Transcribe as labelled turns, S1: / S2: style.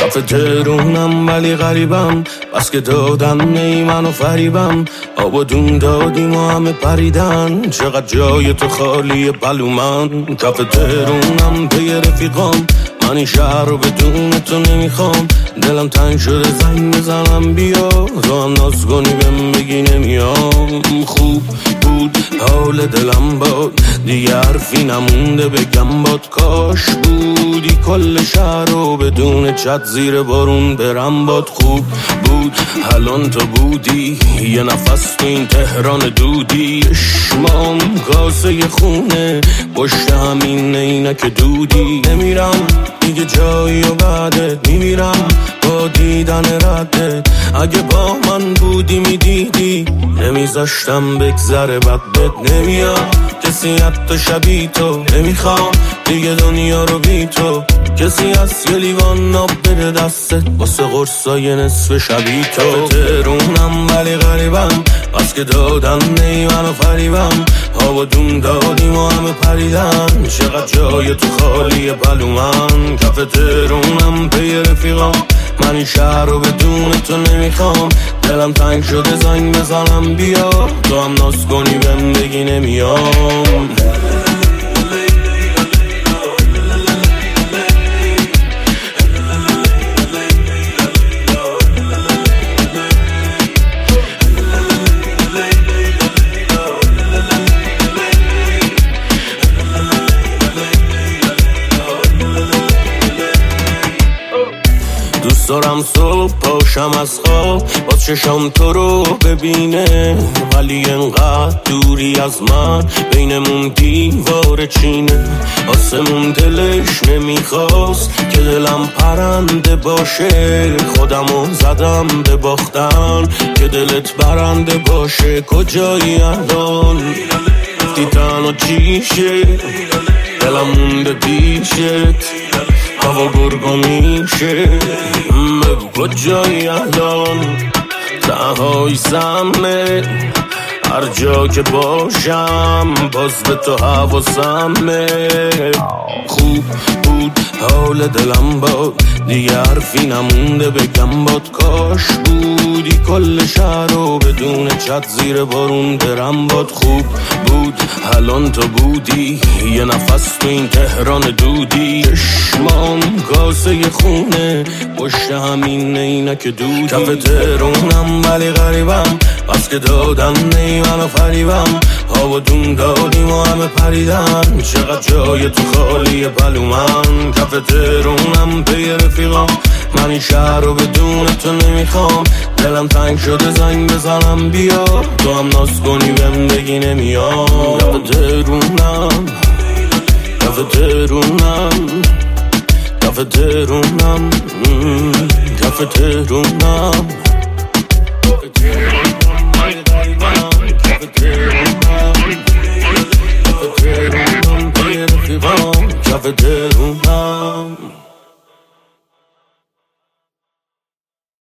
S1: کف تهرونم ولی غریبم، بس که دادن نی منو فریبم. آب و دون دادیم و همه پریدن، چقدر جای تو خالی بلومن. کف تهرونم پی رفیقام، من این شهر رو بدون تو نمیخوام. دلم تنگ شده زنگ بزنم بیا، تو هم ناز کنی بهم بگی نمیام. خوب بود حال دلم باد، دیگه حرفی نمونده بگم باد. کاش بودی کل شهر رو بدون چت زیر بارون برم باد. خوب بود الان تو بودی، یه نفس تو این تهران دودی. اشمام کاسه خونه پشت همین عینک دودی. نمیرم دیگه جایی و بعدت میمیرم با دیدن ردت. اگه با من بودی میدیدی نمیذاشتم بگذره بد بد. نمیاد کسی حتی شبیه تو، نمیخوام دیگه دنیا رو بی تو. کسی از یه لیوان آب بده دستت واسه قرصای نصف شبیه تو. تهرونم ولی غریبم، بس که دادن نی منو فریبم. آب و دون دادیم و همه پریدن، چقدر جای تو خالی بلومن. کف تهرونم پی رفیقام، من این شهر رو بدون تو نمیخوام. دلم تنگ شده زنگ بزنم بیا، تو هم ناز کنی بهم بگی نمیام. دوست دارم صبح پاشم از خواب با چشام تو رو ببینه، ولی انقدر دوری از من بینمون دیوار چینه. آسمون دلش نمیخواست که دلم پرنده باشه، خودمو زدم به باختن که دلت برنده باشه. کجایی الان دیدن و چیشه، دلم مونده پیشت هوا گرگو میشه. بگو کجایی الان تنهایی سمه، هر جا که باشم باز به تو حواسمه. خوب بود حال دلم باد، دیگه حرفی نمونده بگم باد. کاش بودی کل شهر رو بدون چت زیر بارون برم باد. خوب بود الان تو بودی، یه نفس تو این تهران دودی. چشمام کاسه خونه پشت همین عینک دودی. کف تهرونم ولی غریبم، بس که دادن نی منو فریبم. آب و دون دادیم و همه پریدن، چقدر جای تو خالی بلومن. کف تهرونم پی رفیقام، من این شهر رو بدون تو نمیخوام. دلم تنگ شده زنگ بزنم بیا، تو هم ناز کنی بهم بگی نمیام. کف تهرونم، کف تهرونم، کف تهرونم، کف تهرونم.